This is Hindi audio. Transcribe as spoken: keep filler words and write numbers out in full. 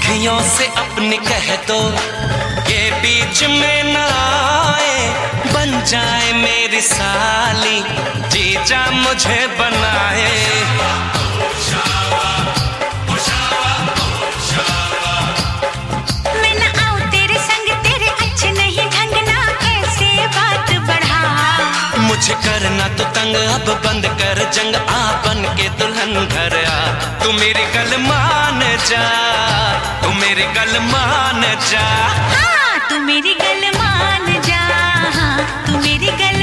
अखियों से अपने कह दो ये बीच में न आए, बन जाए मेरी साली, जीजा मुझे बनाए। मैं न आऊं तेरे संग, तेरे अच्छे नहीं ढंग ना ऐसे बात बढ़ा। मुझे करना तो तंग, अब बंद कर जंग, आ बन के दुल्हन घर आ। तू मेरी गल मान जा, तू मेरी गल मान जा, हाँ तू मेरी गल मान जा, हाँ तू मेरी गल